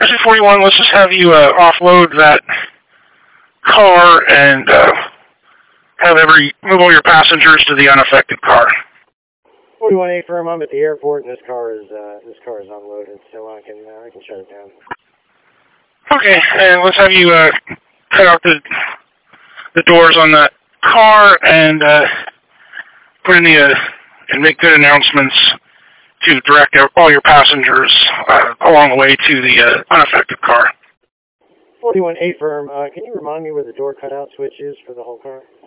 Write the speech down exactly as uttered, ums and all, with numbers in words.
two forty-one, let's just have you uh, offload that car and uh, have every move all your passengers to the unaffected car. forty-one A firm, I'm at the airport and this car is uh, this car is unloaded, so I can uh, I can shut it down. Okay, and let's have you uh, cut out the the doors on that car and uh, put in the uh, and make good announcements to direct all your passengers uh, along the way to the uh, unaffected car. forty-one A firm, uh, can you remind me where the door cutout switch is for the whole car?